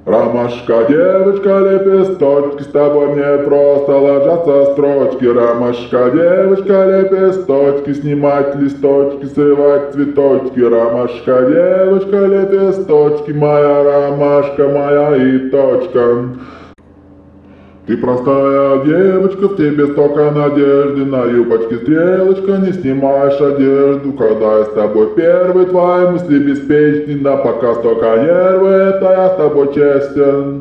Ромашка, девочка, лепесточки, с тобой мне просто ложатся строчки. Ромашка, девочка, лепесточки, снимать листочки, срывать цветочки. Ромашка, девочка, лепесточки, моя ромашка, моя и точка. Ты простая девочка, в тебе столько надежды, на юбочке стрелочка, не снимаешь одежду. Когда я с тобой первый, твои мысли беспечны, на показ только нервы, это я с тобой честен.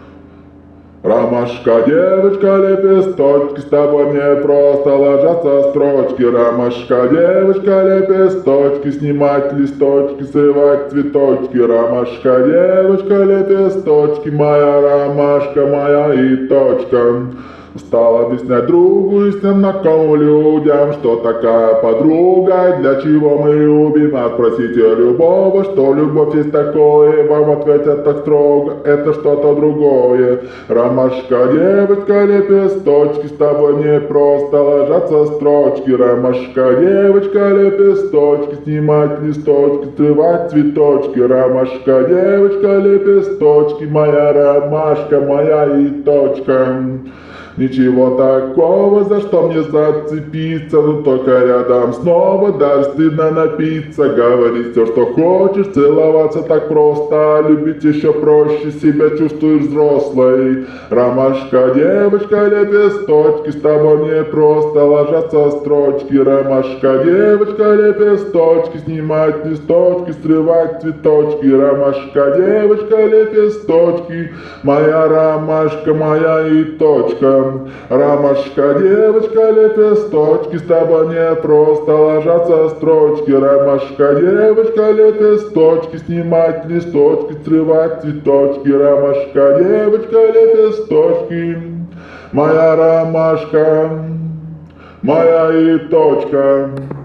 Ромашка, девочка, лепесточки, с тобой мне просто ложатся строчки. Ромашка, девочка, лепесточки, снимать листочки, срывать цветочки. Ромашка, девочка, лепесточки, моя ромашка, моя и точка. Стал объяснять другу и знакомым людям, что такая подруга, для чего мы любим. А спросите любого, что любовь есть такое, вам ответят так строго, это что-то другое. Ромашка, девочка, лепесточки, с тобой не просто ложатся строчки. Ромашка, девочка, лепесточки, снимать листочки, срывать цветочки. Ромашка, девочка, лепесточки, моя ромашка, моя и точка. Ничего такого, за что мне зацепиться, но только рядом снова даже стыдно напиться. Говорить все, что хочешь, целоваться так просто, любить еще проще, себя чувствуешь взрослой. Ромашка, девочка, лепесточки, с тобой мне просто ложатся строчки. Ромашка, девочка, лепесточки, снимать листочки, срывать цветочки. Ромашка, девочка, лепесточки, моя ромашка, моя и точка. Ромашка, девочка, лепесточки, с тобой не просто ложатся строчки. Ромашка, девочка, лепесточки, снимать листочки, срывать цветочки. Ромашка, девочка, лепесточки, моя ромашка, моя и точка.